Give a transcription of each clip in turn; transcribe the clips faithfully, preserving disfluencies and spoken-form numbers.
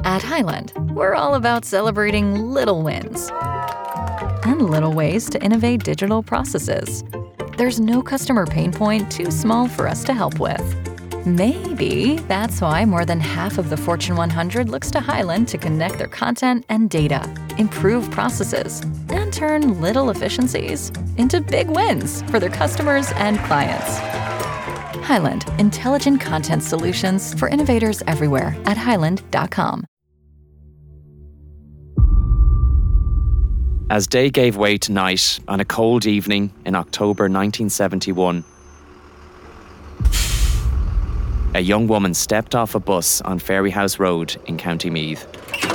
At Highland, we're all about celebrating little wins and little ways to innovate digital processes. There's no customer pain point too small for us to help with. Maybe that's why more than half of the Fortune one hundred looks to Highland to connect their content and data, improve processes, and turn little efficiencies into big wins for their customers and clients. Highland, intelligent content solutions for innovators everywhere at highland dot com. As day gave way to night on a cold evening in October nineteen seventy-one, a young woman stepped off a bus on Ferryhouse Road in County Meath.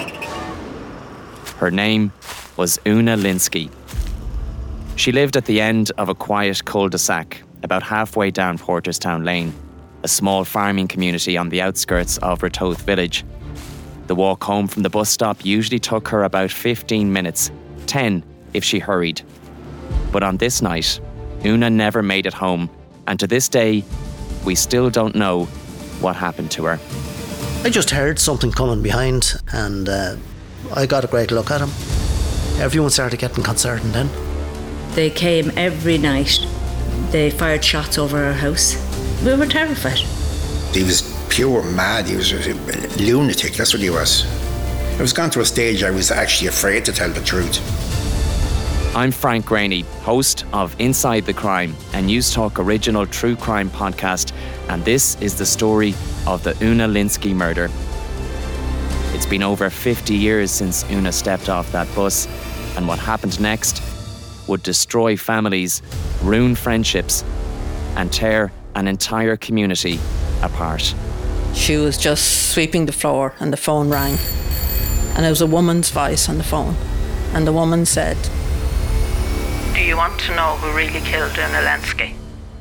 Her name was Una Linsky. She lived at the end of a quiet cul-de-sac about halfway down Porterstown Lane, a small farming community on the outskirts of Ratoath village. The walk home from the bus stop usually took her about fifteen minutes, ten if she hurried. But on this night, Una never made it home, and to this day, we still don't know what happened to her. I just heard something coming behind, and uh, I got a great look at him. Everyone started getting concerned then. They came every night. They fired shots over our house. We were terrified. He was pure mad. He was a lunatic. That's what he was. I was gone to a stage I was actually afraid to tell the truth. I'm Frank Graney, host of Inside the Crime, a News Talk original true crime podcast, and this is the story of the Una Linsky murder. It's been over fifty years since Una stepped off that bus, and what happened next would destroy families, ruin friendships, and tear an entire community apart. She was just sweeping the floor and the phone rang, and it was a woman's voice on the phone, and the woman said, "Do you want to know who really killed Una Linsky?"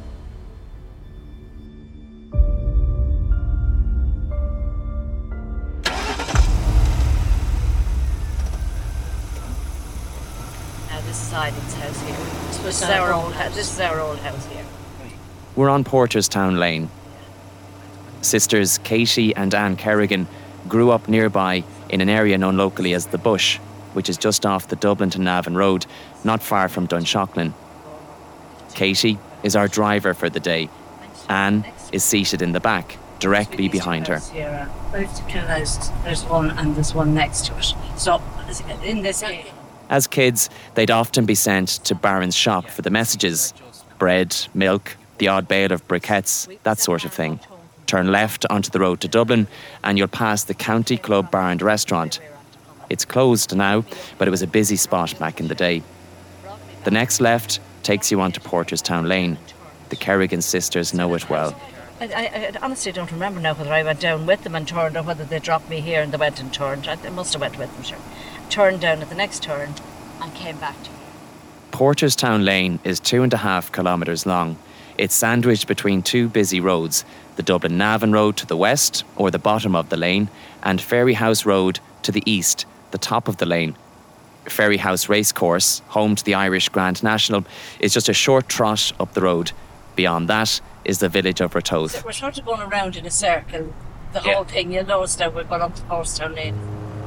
Now this is Eileen's house here. This is our old house. This is our old house here. We're on Porterstown Lane. Sisters Katie and Anne Kerrigan grew up nearby in an area known locally as The Bush, which is just off the Dublin to Navan Road, not far from Dunshaughlin. Katie is our driver for the day. Anne is seated in the back, directly behind her. Here, both the two houses. There's one and there's one next to it. So in this area. As kids, they'd often be sent to Barron's shop for the messages. Bread, milk, the odd bale of briquettes, that sort of thing. Turn left onto the road to Dublin and you'll pass the County Club Bar and Restaurant. It's closed now, but it was a busy spot back in the day. The next left takes you onto Porterstown Lane. The Kerrigan sisters know it well. I, I, I honestly don't remember now whether I went down with them and turned or whether they dropped me here and they went and turned. I, I must have went with them, sure. Turned down at the next turn and came back to me. Porterstown Lane is two and a half kilometres long. It's sandwiched between two busy roads, the Dublin Navan Road to the west, or the bottom of the lane, and Ferryhouse Road to the east, the top of the lane. Ferryhouse Racecourse, home to the Irish Grand National, is just a short trot up the road. Beyond that is the village of Ratoath. So we're sort of going around in a circle, the Yeah. whole thing. You'll notice that we're going up to Porterstown Lane.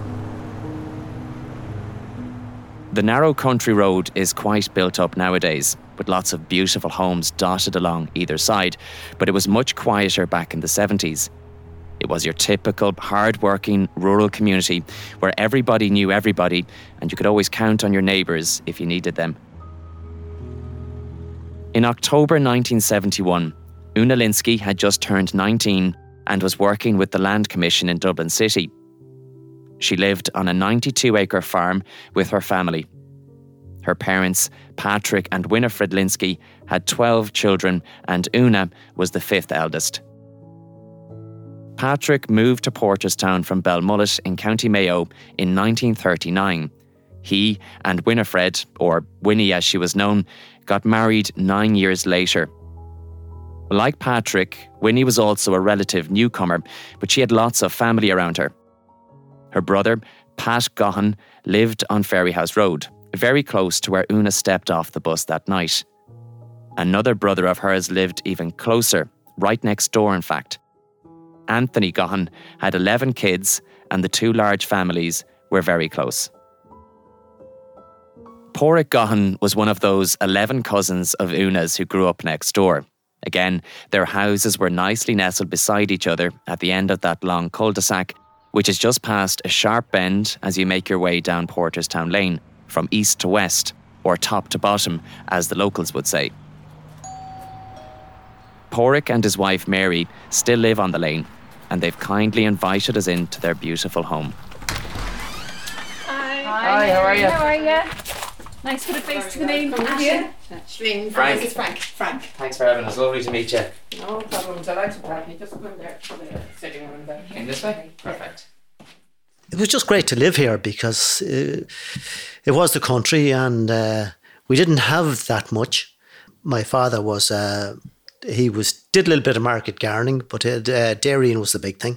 The narrow country road is quite built up nowadays, with lots of beautiful homes dotted along either side, but it was much quieter back in the seventies. It was your typical hard-working rural community where everybody knew everybody and you could always count on your neighbours if you needed them. In October nineteen seventy-one, Una Linsky had just turned nineteen and was working with the Land Commission in Dublin City. She lived on a ninety-two acre farm with her family. Her parents, Patrick and Winifred Linsky, had twelve children and Una was the fifth eldest. Patrick moved to Porterstown from Belmullet in County Mayo in nineteen thirty-nine. He and Winifred, or Winnie as she was known, got married nine years later. Like Patrick, Winnie was also a relative newcomer, but she had lots of family around her. Her brother, Pat Gahan, lived on Ferryhouse Road, very close to where Una stepped off the bus that night. Another brother of hers lived even closer, right next door in fact. Anthony Gahan had eleven kids and the two large families were very close. Pádraig Gahan was one of those eleven cousins of Una's who grew up next door. Again, their houses were nicely nestled beside each other at the end of that long cul-de-sac, which is just past a sharp bend as you make your way down Porterstown Lane, from east to west, or top to bottom, as the locals would say. Pádraig and his wife Mary still live on the lane, and they've kindly invited us into their beautiful home. Hi. Hi, how are you? How are you? Nice to put a face to the name. Yeah. Shling, Frank. This is Frank. Frank. Thanks for having us. Lovely to meet you. No problem. Delighted to have you. Just come in there to the sitting room there. In this way? Perfect. It was just great to live here because uh, it was the country and uh, we didn't have that much. My father was, uh, he was did a little bit of market gardening, but it, uh, dairying was the big thing.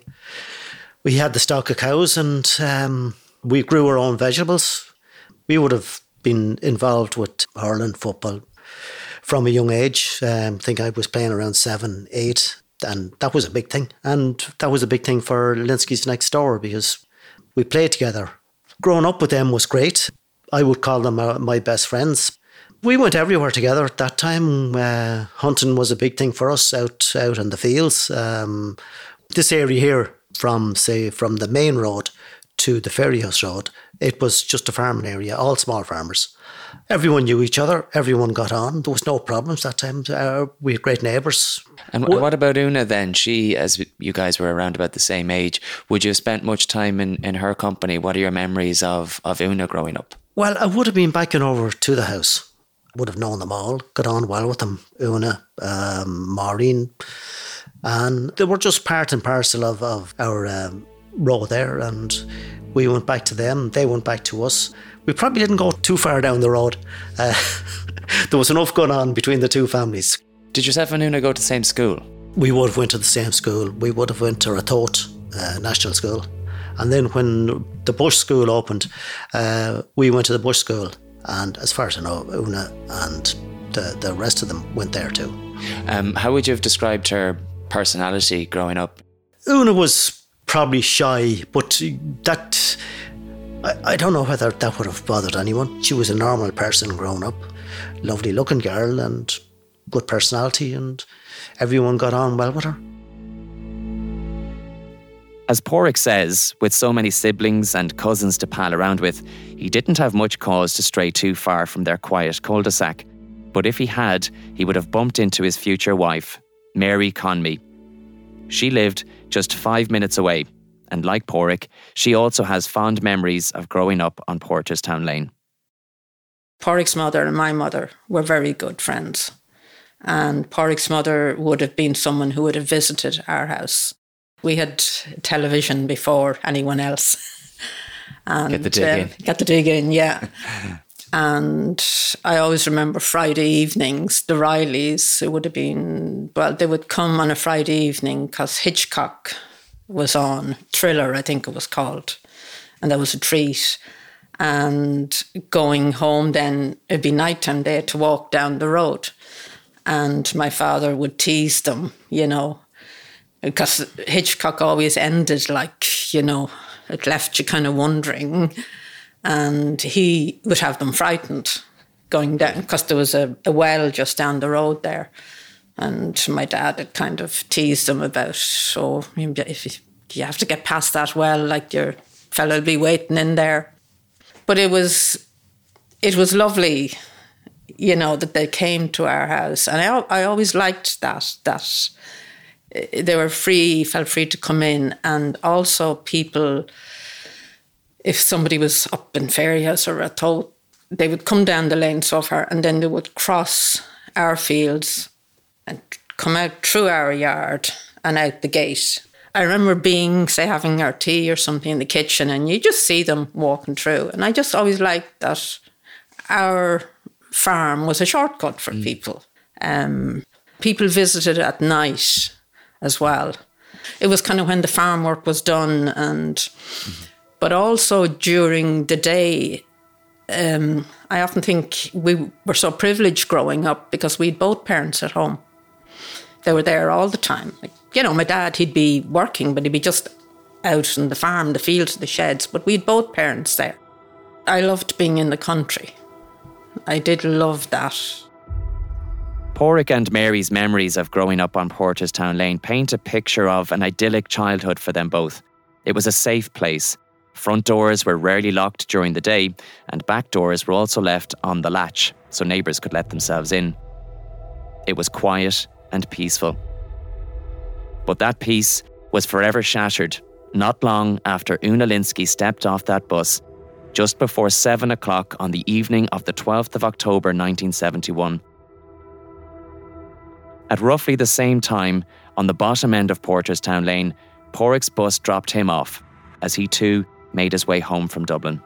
We had the stock of cows and um, we grew our own vegetables. We would have been involved with hurling, football from a young age. Um, I think I was playing around seven, eight, and that was a big thing. And that was a big thing for Linskys next door because we played together. Growing up with them was great. I would call them uh, my best friends. We went everywhere together at that time. Uh, hunting was a big thing for us out out in the fields. Um, this area here, from say from the main road to the Ferryhouse Road, it was just a farming area, all small farmers. Everyone knew each other, everyone got on. There was no problems that time. Uh, we had great neighbours. And what about Una then? She, as you guys were around about the same age, would you have spent much time in, in her company? What are your memories of, of Una growing up? Well, I would have been backing over to the house. Would have known them all, got on well with them. Una, um, Maureen, and they were just part and parcel of, of our um, row there, and we went back to them, they went back to us. We probably didn't go too far down the road. Uh, there was enough going on between the two families. Did yourself and Una go to the same school? We would have went to the same school. We would have went to Ratoath uh, National School. And then when the Bush School opened, uh, we went to the Bush School. And as far as I know, Una and the, the rest of them went there too. Um, how would you have described her personality growing up? Una was probably shy, but that, I, I don't know whether that would have bothered anyone. She was a normal person growing up, lovely looking girl and good personality, and everyone got on well with her. As Pádraig says, with so many siblings and cousins to pal around with, he didn't have much cause to stray too far from their quiet cul-de-sac. But if he had, he would have bumped into his future wife, Mary Conmee. She lived just five minutes away, and like Pádraig, she also has fond memories of growing up on Porterstown Lane. Pádraig's mother and my mother were very good friends. And Pádraig's mother would have been someone who would have visited our house. We had television before anyone else. And, get the dig uh, in. Get the dig in, yeah. And I always remember Friday evenings, the Rileys, it would have been, well, they would come on a Friday evening because Hitchcock was on, Thriller, I think it was called. And that was a treat. And going home then, it'd be nighttime, they had to walk down the road. And my father would tease them, you know, because Hitchcock always ended like, you know, it left you kind of wondering. And he would have them frightened going down because there was a, a well just down the road there. And my dad had kind of teased them about, so if you have to get past that well, like your fella will be waiting in there. But it was, it was lovely, you know, that they came to our house. And I, I always liked that, that they were free, felt free to come in. And also people, if somebody was up in Ferryhouse or Ratoath, they would come down the lane so far and then they would cross our fields and come out through our yard and out the gate. I remember being, say, having our tea or something in the kitchen and you just see them walking through. And I just always liked that our farm was a shortcut for mm. people. Um, people visited at night as well. It was kind of when the farm work was done, and mm. but also during the day. Um, I often think we were so privileged growing up because we had both parents at home. They were there all the time. Like, you know, my dad, he'd be working, but he'd be just out in the farm, the fields, the sheds, but we had both parents there. I loved being in the country. I did love that. Pádraig and Mary's memories of growing up on Porterstown Lane paint a picture of an idyllic childhood for them both. It was a safe place. Front doors were rarely locked during the day, and back doors were also left on the latch so neighbours could let themselves in. It was quiet and peaceful. But that peace was forever shattered not long after Una Lynskey stepped off that bus just before seven o'clock on the evening of the twelfth of October nineteen seventy-one. At roughly the same time, on the bottom end of Porterstown Lane, Pádraig's bus dropped him off as he too made his way home from Dublin.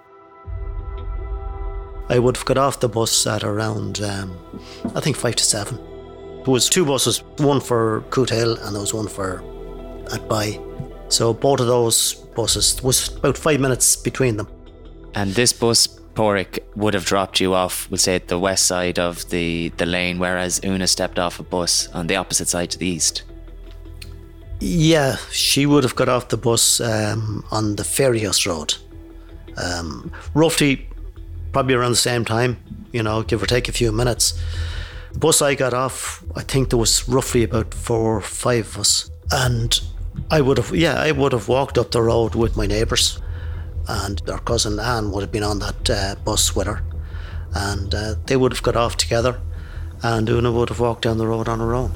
I would have got off the bus at around, um, I think, five to seven. There was two buses, one for Cootehill and there was one for Athy. So both of those buses, there was about five minutes between them. And this bus, Pádraig, would have dropped you off, we'll say, at the west side of the, the lane, whereas Una stepped off a bus on the opposite side to the east. Yeah, she would have got off the bus um, on the Ferryhouse Road. Um, roughly, probably around the same time, you know, give or take a few minutes. The bus I got off, I think there was roughly about four or five of us. And I would have, yeah, I would have walked up the road with my neighbours. And their cousin Anne would have been on that uh, bus with her. And uh, they would have got off together. And Una would have walked down the road on her own.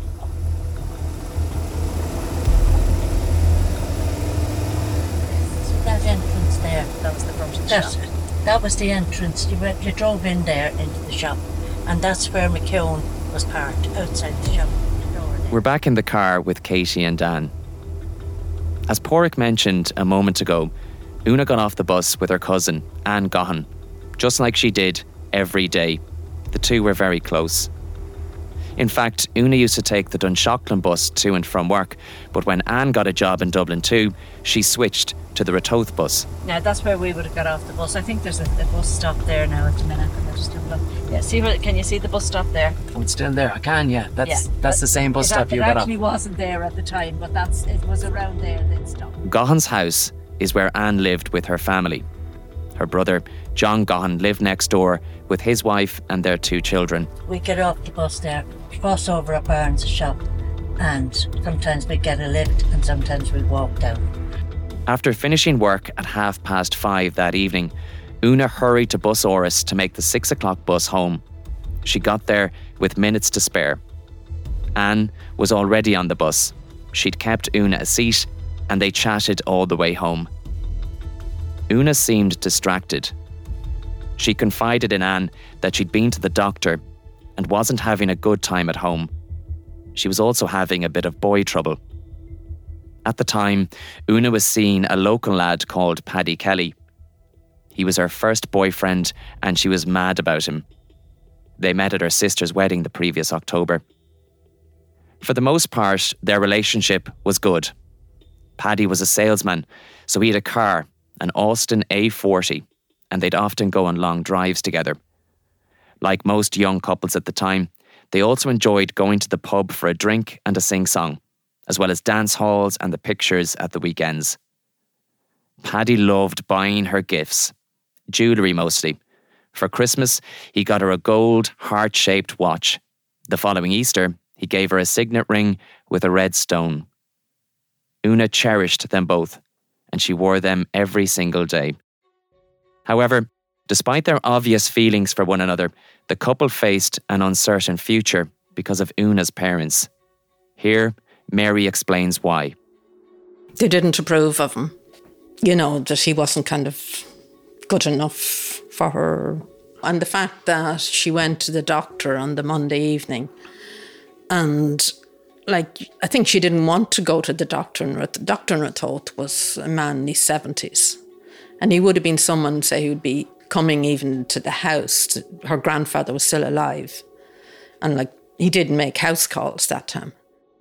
That entrance there, that was the front of the that, shop. That was the entrance. You, went, you drove in there into the shop. And that's where McKeown was parked, outside the shop. We're back in the car with Katie and Dan. As Pádraig mentioned a moment ago, Una got off the bus with her cousin, Anne Gahan, just like she did every day. The two were very close. In fact, Una used to take the Dunshaughlin bus to and from work, but when Anne got a job in Dublin too, she switched to the Ratoath bus. Now that's where we would have got off the bus. I think there's a, a bus stop there now at the minute. I'll just have a look. Yeah, see where, can you see the bus stop there? Oh, it's still there. I can, yeah. That's yeah, that's the same bus it, stop it you got off. It actually wasn't there at the time, but that's it was around there that it stopped. Gahan's house is where Anne lived with her family. Her brother, John Gahan, lived next door with his wife and their two children. We get off the bus there, cross over at Barnes' shop, and sometimes we get a lift and sometimes we walk down. After finishing work at half past five that evening, Una hurried to Bus Áras to make the six o'clock bus home. She got there with minutes to spare. Anne was already on the bus. She'd kept Una a seat and they chatted all the way home. Una seemed distracted. She confided in Anne that she'd been to the doctor and wasn't having a good time at home. She was also having a bit of boy trouble. At the time, Una was seeing a local lad called Paddy Kelly. He was her first boyfriend and she was mad about him. They met at her sister's wedding the previous October. For the most part, their relationship was good. Paddy was a salesman, so he had a car, an Austin A forty, and they'd often go on long drives together. Like most young couples at the time, they also enjoyed going to the pub for a drink and a sing-song, as well as dance halls and the pictures at the weekends. Paddy loved buying her gifts, jewellery mostly. For Christmas, he got her a gold, heart-shaped watch. The following Easter, he gave her a signet ring with a red stone. Una cherished them both, and she wore them every single day. However, despite their obvious feelings for one another, the couple faced an uncertain future because of Una's parents. Here, Mary explains why. They didn't approve of him. You know, that he wasn't kind of good enough for her. And the fact that she went to the doctor on the Monday evening and, like, I think she didn't want to go to the doctor. And the doctor in Ratoath was a man in his seventies. And he would have been someone, say, who would be coming even to the house. To, her grandfather was still alive. And, like, he didn't make house calls that time.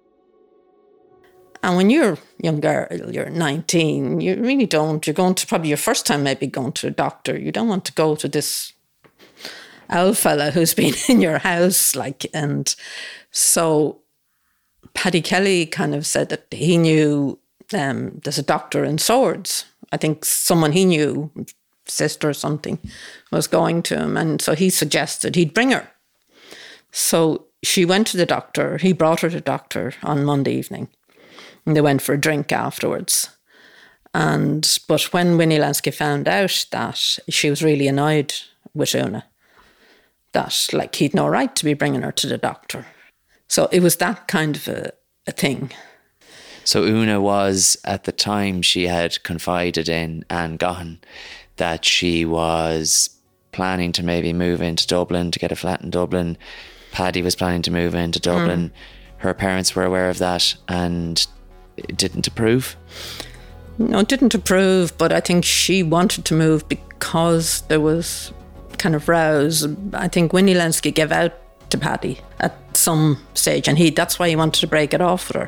And when you're a young girl, you're nineteen, you really don't. You're going to probably your first time maybe going to a doctor. You don't want to go to this old fella who's been in your house. like. And so Paddy Kelly kind of said that he knew um, there's a doctor in Swords. I think someone he knew, sister or something, was going to him. And so he suggested he'd bring her. So she went to the doctor. He brought her to the doctor on Monday evening. And they went for a drink afterwards. And but when Winnie Lansky found out that she was really annoyed with Una, that like he'd no right to be bringing her to the doctor. So it was that kind of a, a thing. So Una was, at the time, she had confided in Anne Gahan that she was planning to maybe move into Dublin, to get a flat in Dublin. Paddy was planning to move into Dublin. Mm. Her parents were aware of that and didn't approve? No, it didn't approve, but I think she wanted to move because there was kind of rows. I think Winnie Lansky gave out to Paddy at some stage, and he that's why he wanted to break it off with her.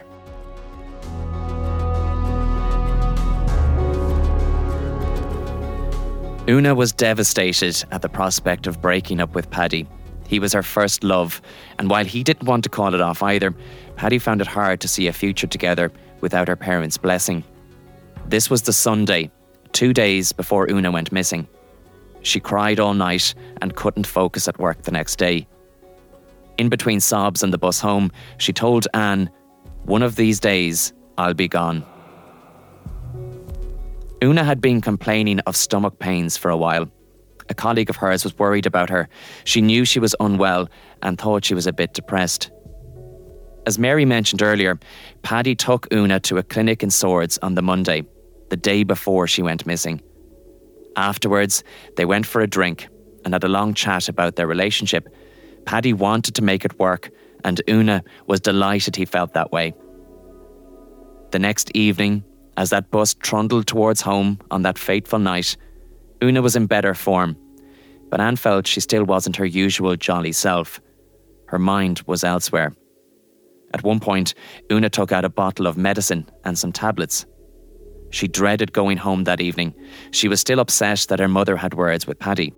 Una was devastated at the prospect of breaking up with Paddy. He was her first love, and while he didn't want to call it off either, Paddy found it hard to see a future together without her parents' blessing. This was the Sunday, two days before Una went missing. She cried all night and couldn't focus at work the next day. In between sobs and the bus home, she told Anne, "One of these days, I'll be gone." Una had been complaining of stomach pains for a while. A colleague of hers was worried about her. She knew she was unwell and thought she was a bit depressed. As Mary mentioned earlier, Paddy took Una to a clinic in Swords on the Monday, the day before she went missing. Afterwards, they went for a drink and had a long chat about their relationship. Paddy wanted to make it work, and Una was delighted he felt that way. The next evening, as that bus trundled towards home on that fateful night, Una was in better form, but Anne felt she still wasn't her usual jolly self. Her mind was elsewhere. At one point, Una took out a bottle of medicine and some tablets. She dreaded going home that evening. She was still upset that her mother had words with Paddy.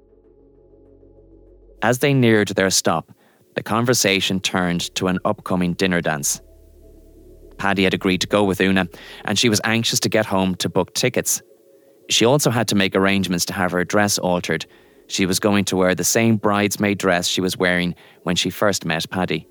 As they neared their stop, the conversation turned to an upcoming dinner dance. Paddy had agreed to go with Una, and she was anxious to get home to book tickets. She also had to make arrangements to have her dress altered. She was going to wear the same bridesmaid dress she was wearing when she first met Paddy.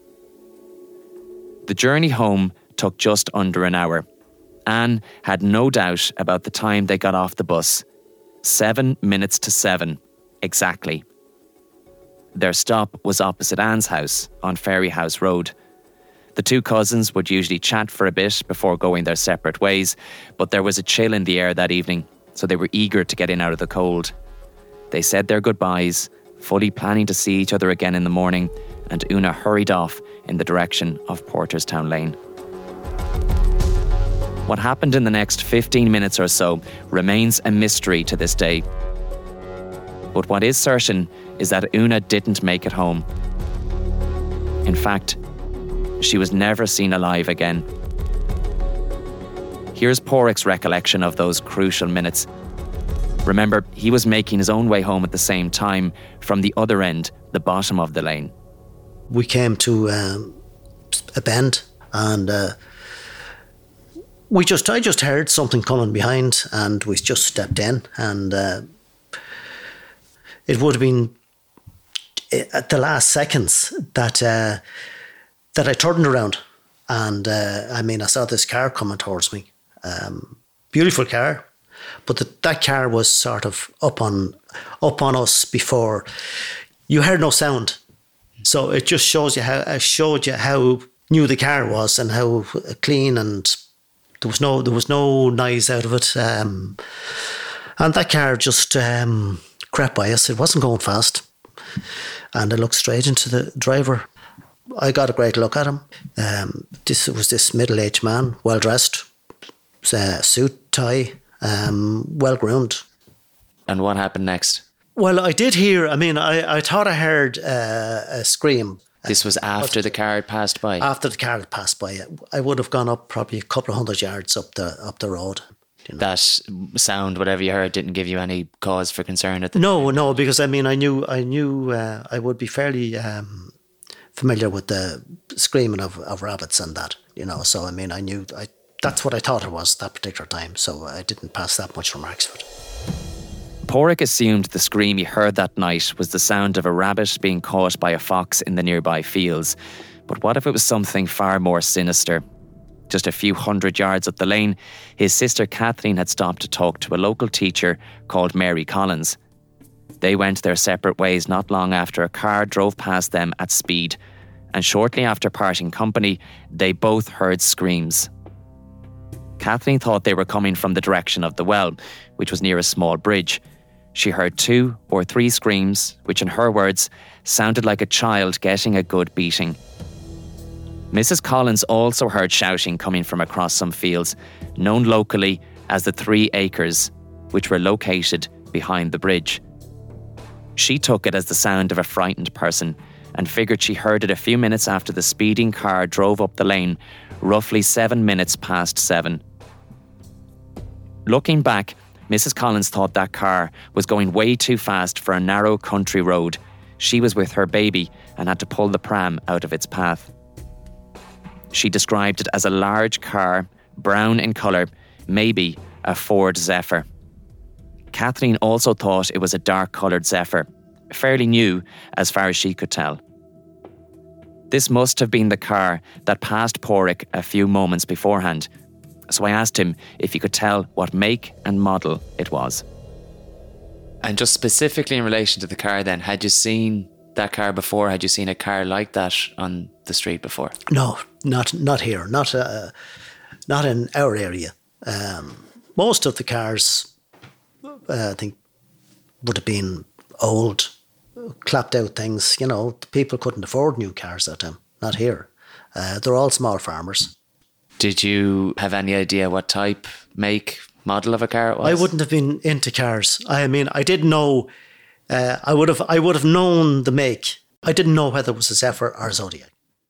The journey home took just under an hour. Anne had no doubt about the time they got off the bus. Seven minutes to seven, exactly. Their stop was opposite Anne's house on Ferryhouse Road. The two cousins would usually chat for a bit before going their separate ways, but there was a chill in the air that evening, so they were eager to get in out of the cold. They said their goodbyes, fully planning to see each other again in the morning, and Una hurried off in the direction of Porterstown Lane. What happened in the next fifteen minutes or so remains a mystery to this day. But what is certain is that Una didn't make it home. In fact, she was never seen alive again. Here's Pádraig's recollection of those crucial minutes. Remember, he was making his own way home at the same time from the other end, the bottom of the lane. We came to um, a bend, and uh, we just I just heard something coming behind, and we just stepped in, and uh, it would have been at the last seconds that uh, that I turned around, and uh, I mean I saw this car coming towards me, um, beautiful car, but the, that car was sort of up on up on us before you heard no sound. So it just shows you how it showed you how new the car was and how clean, and there was no there was no noise out of it. Um, and that car just um, crept by us. It wasn't going fast, and I looked straight into the driver. I got a great look at him. Um, this was this middle-aged man, well dressed, uh, suit, tie, um, well groomed. And what happened next? Well, I did hear, I mean, I, I thought I heard uh, a scream. This was after the car had passed by? After the car had passed by. I would have gone up probably a couple of hundred yards up the up the road. You know. That sound, whatever you heard, didn't give you any cause for concern at the No, time? no, because I mean, I knew I knew uh, I would be fairly um, familiar with the screaming of, of rabbits and that, you know. So, I mean, I knew I, that's what I thought it was that particular time. So I didn't pass that much remarks for it. Pádraic assumed the scream he heard that night was the sound of a rabbit being caught by a fox in the nearby fields. But what if it was something far more sinister? Just a few hundred yards up the lane, his sister Kathleen had stopped to talk to a local teacher called Mary Collins. They went their separate ways not long after a car drove past them at speed, and shortly after parting company, they both heard screams. Kathleen thought they were coming from the direction of the well, which was near a small bridge. She heard two or three screams, which in her words, sounded like a child getting a good beating. Missus Collins also heard shouting coming from across some fields, known locally as the Three Acres, which were located behind the bridge. She took it as the sound of a frightened person and figured she heard it a few minutes after the speeding car drove up the lane, roughly seven minutes past seven. Looking back, Missus Collins thought that car was going way too fast for a narrow country road. She was with her baby and had to pull the pram out of its path. She described it as a large car, brown in colour, maybe a Ford Zephyr. Kathleen also thought it was a dark-coloured Zephyr, fairly new as far as she could tell. This must have been the car that passed Pádraic a few moments beforehand, so I asked him if he could tell what make and model it was. And just specifically in relation to the car then, had you seen that car before? Had you seen a car like that on the street before? No, not not here, not uh, not in our area. Um, most of the cars, uh, I think, would have been old, clapped out things. You know, people couldn't afford new cars at that time. Not here. Uh, they're all small farmers. Did you have any idea what type, make, model of a car it was? I wouldn't have been into cars. I mean, I did know. Uh, I would have. I would have known the make. I didn't know whether it was a Zephyr or a Zodiac.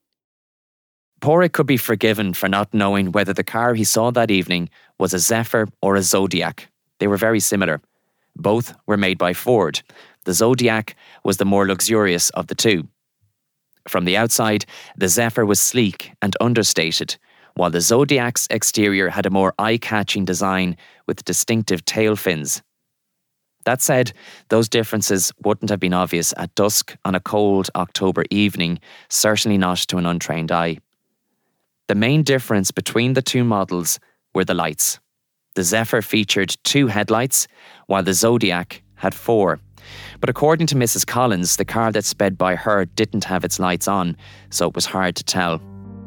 Pádraic could be forgiven for not knowing whether the car he saw that evening was a Zephyr or a Zodiac. They were very similar. Both were made by Ford. The Zodiac was the more luxurious of the two. From the outside, the Zephyr was sleek and understated, while the Zodiac's exterior had a more eye-catching design with distinctive tail fins. That said, those differences wouldn't have been obvious at dusk on a cold October evening, certainly not to an untrained eye. The main difference between the two models were the lights. The Zephyr featured two headlights, while the Zodiac had four. But according to Missus Collins, the car that sped by her didn't have its lights on, so it was hard to tell.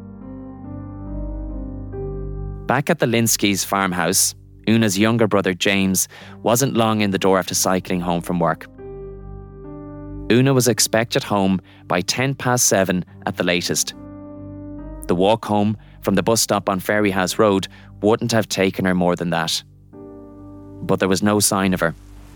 Back at the Linskys' farmhouse, Una's younger brother James wasn't long in the door after cycling home from work. Una was expected home by ten past seven at the latest. The walk home from the bus stop on Ferryhouse Road wouldn't have taken her more than that. But there was no sign of her.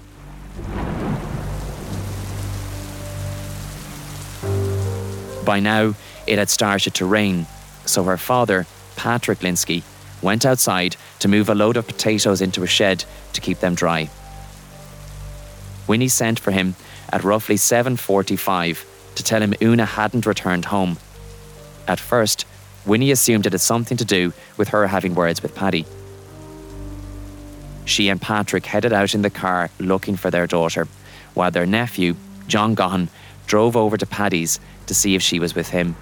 By now, it had started to rain, so her father, Pádraic Linsky, went outside to move a load of potatoes into a shed to keep them dry. Winnie sent for him at roughly seven forty-five to tell him Una hadn't returned home. At first, Winnie assumed it had something to do with her having words with Paddy. She and Pádraic headed out in the car looking for their daughter, while their nephew, John Gahan, drove over to Paddy's to see if she was with him.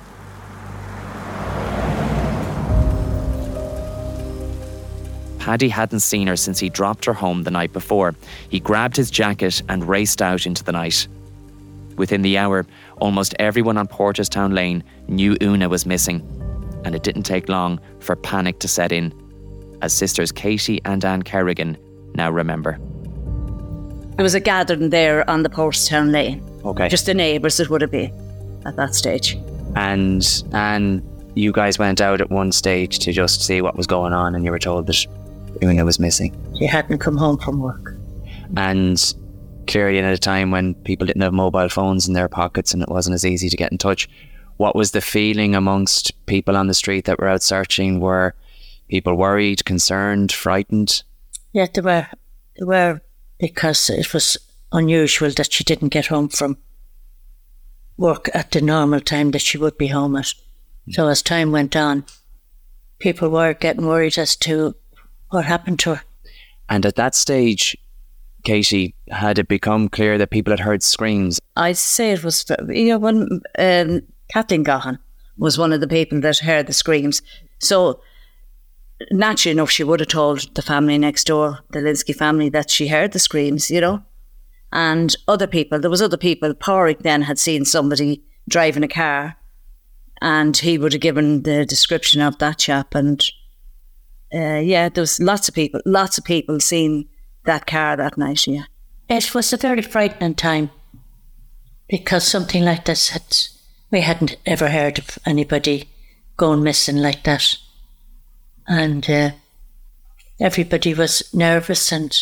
Paddy hadn't seen her since he dropped her home the night before. He grabbed his jacket and raced out into the night. Within the hour, almost everyone on Porterstown Lane knew Una was missing, and it didn't take long for panic to set in, as sisters Katie and Anne Kerrigan now remember. There was a gathering there on the Porterstown Lane. Okay. Just the neighbours it would have been at that stage. And and you guys went out at one stage to just see what was going on, and you were told that Una was missing. She hadn't come home from work. And clearly at a time when people didn't have mobile phones in their pockets and it wasn't as easy to get in touch, what was the feeling amongst people on the street that were out searching? Were people worried, concerned, frightened? Yeah, they were. They were, because it was unusual that she didn't get home from work at the normal time that she would be home at. So as time went on, people were getting worried as to what happened to her. And at that stage, Katie, had it become clear that people had heard screams? I'd say it was, you know, when um, Kathleen Gahan was one of the people that heard the screams. So naturally enough, she would have told the family next door, the Linsky family, that she heard the screams, you know. And other people, there was other people, Porrick then had seen somebody driving a car, and he would have given the description of that chap. And uh, yeah, there was lots of people, lots of people seen that car that night, yeah. It was a very frightening time, because something like this, had, we hadn't ever heard of anybody going missing like that. And uh, everybody was nervous and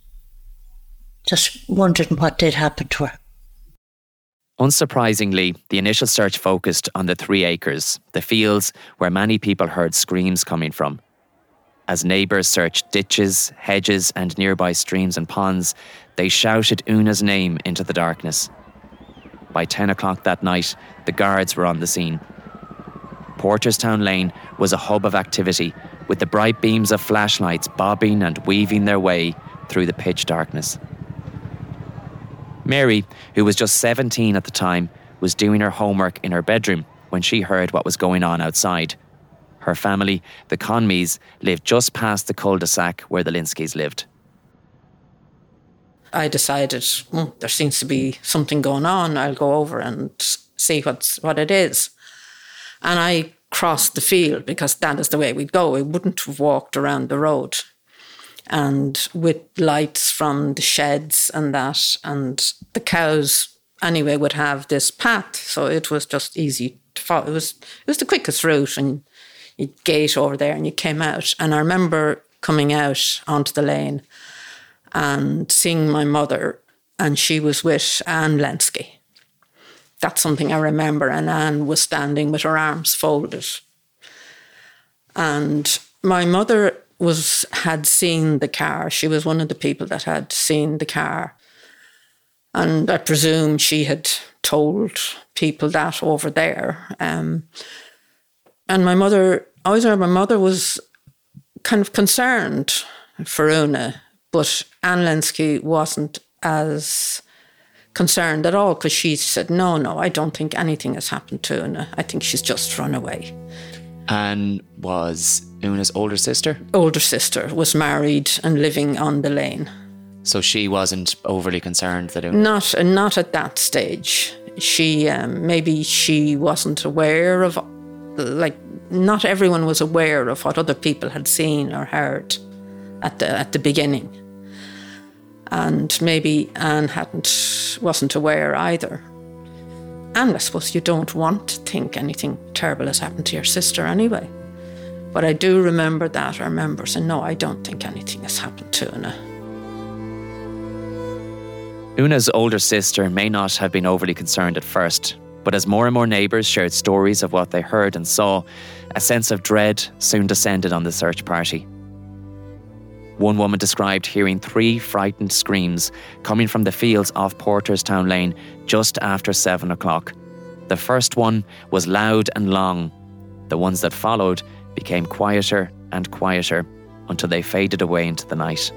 just wondering what did happen to her. Unsurprisingly, the initial search focused on the three acres, the fields where many people heard screams coming from. As neighbours searched ditches, hedges and nearby streams and ponds, they shouted Una's name into the darkness. By ten o'clock that night, the guards were on the scene. Porterstown Lane was a hub of activity, with the bright beams of flashlights bobbing and weaving their way through the pitch darkness. Mary, who was just seventeen at the time, was doing her homework in her bedroom when she heard what was going on outside. Her family, the Conmeys, lived just past the cul-de-sac where the Linskys lived. I decided, mm, there seems to be something going on. I'll go over and see what's what it is. And I crossed the field, because that is the way we'd go. We wouldn't have walked around the road. And with lights from the sheds and that, and the cows anyway would have this path, so it was just easy to follow. It was it was the quickest route, and you'd gate over there and you came out. And I remember coming out onto the lane and seeing my mother, and she was with Anne Lenski. That's something I remember. And Anne was standing with her arms folded. And my mother was had seen the car. She was one of the people that had seen the car. And I presume she had told people that over there. Um, and my mother, I always remember my mother was kind of concerned for Una, but Anne Lenski wasn't as concerned at all, because she said, no, no, I don't think anything has happened to Una. I think she's just run away. Anne was Una's older sister? Older sister, was married and living on the lane. So she wasn't overly concerned that Una... Not, not at that stage. She, um, maybe she wasn't aware of, like, not everyone was aware of what other people had seen or heard at the at the beginning. And maybe Anne hadn't, wasn't aware either. And I suppose you don't want to think anything terrible has happened to your sister anyway. But I do remember that. I remember saying, no, I don't think anything has happened to Una. Una's older sister may not have been overly concerned at first, but as more and more neighbours shared stories of what they heard and saw, a sense of dread soon descended on the search party. One woman described hearing three frightened screams coming from the fields off Porterstown Lane just after seven o'clock. The first one was loud and long. The ones that followed became quieter and quieter until they faded away into the night.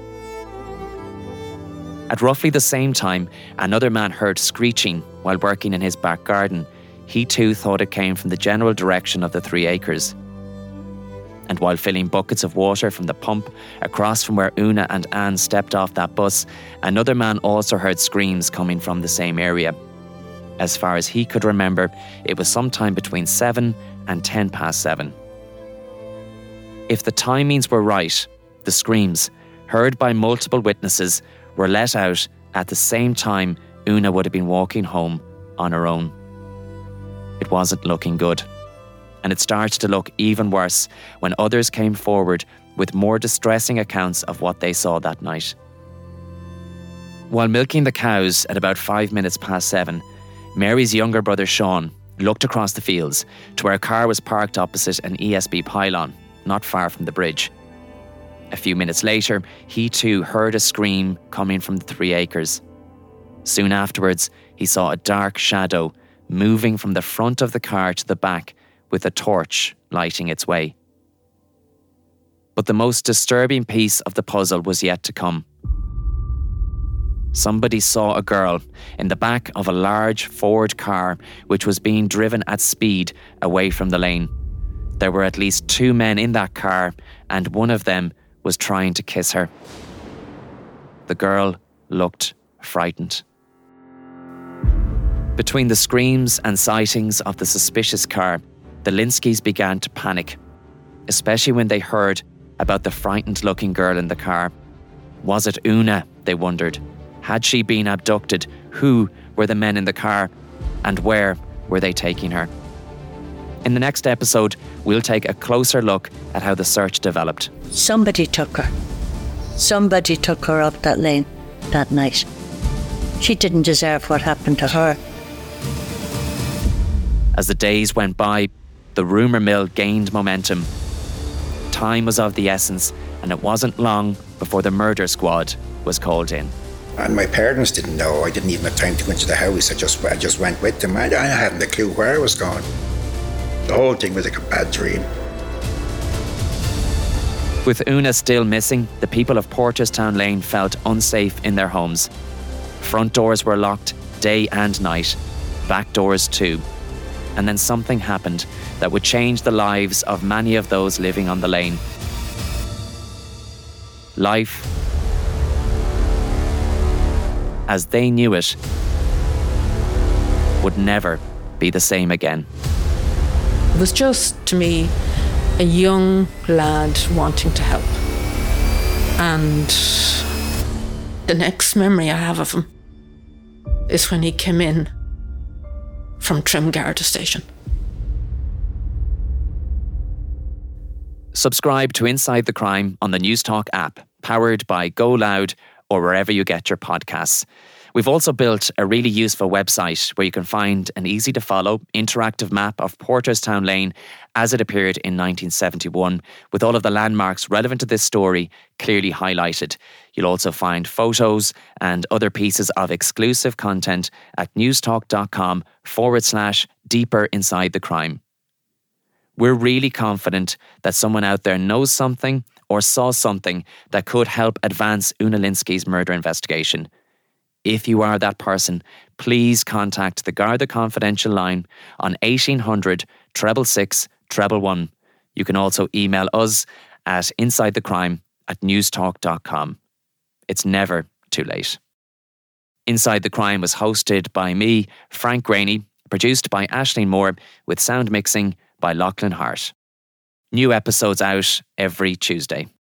At roughly the same time, another man heard screeching while working in his back garden. He too thought it came from the general direction of the three acres. And while filling buckets of water from the pump across from where Una and Anne stepped off that bus, another man also heard screams coming from the same area. As far as he could remember, it was sometime between seven and ten past seven. If the timings were right, the screams, heard by multiple witnesses, were let out at the same time Una would have been walking home on her own. It wasn't looking good. And it started to look even worse when others came forward with more distressing accounts of what they saw that night. While milking the cows at about five minutes past seven, Mary's younger brother Sean looked across the fields to where a car was parked opposite an E S B pylon, not far from the bridge. A few minutes later, he too heard a scream coming from the three acres. Soon afterwards, he saw a dark shadow moving from the front of the car to the back, with a torch lighting its way. But the most disturbing piece of the puzzle was yet to come. Somebody saw a girl in the back of a large Ford car which was being driven at speed away from the lane. There were at least two men in that car, and one of them was trying to kiss her. The girl looked frightened. Between the screams and sightings of the suspicious car, the Linskys began to panic, especially when they heard about the frightened-looking girl in the car. Was it Una, they wondered? Had she been abducted? Who were the men in the car? And where were they taking her? In the next episode, we'll take a closer look at how the search developed. Somebody took her. Somebody took her up that lane that night. She didn't deserve what happened to her. As the days went by, the rumour mill gained momentum. Time was of the essence, and it wasn't long before the murder squad was called in. And my parents didn't know. I didn't even have time to go into the house. I just I just went with them. I, I hadn't a clue where I was going. The whole thing was like a bad dream. With Una still missing, the people of Porterstown Lane felt unsafe in their homes. Front doors were locked day and night, back doors too. And then something happened that would change the lives of many of those living on the lane. Life, as they knew it, would never be the same again. It was just, to me, a young lad wanting to help. And the next memory I have of him is when he came in from Trim Garda Station. Subscribe to Inside the Crime on the Newstalk app, powered by Go Loud or wherever you get your podcasts. We've also built a really useful website where you can find an easy-to-follow interactive map of Porterstown Lane as it appeared in nineteen seventy-one, with all of the landmarks relevant to this story clearly highlighted. You'll also find photos and other pieces of exclusive content at newstalk.com forward slash deeper inside the crime. We're really confident that someone out there knows something or saw something that could help advance Una Linsky's murder investigation. If you are that person, please contact the Garda Confidential line on eighteen hundred, six six six, one one one. You can also email us at insidethecrime at newstalk dot com. It's never too late. Inside the Crime was hosted by me, Frank Graney, produced by Aisling Moore, with sound mixing by Lachlan Hart. New episodes out every Tuesday.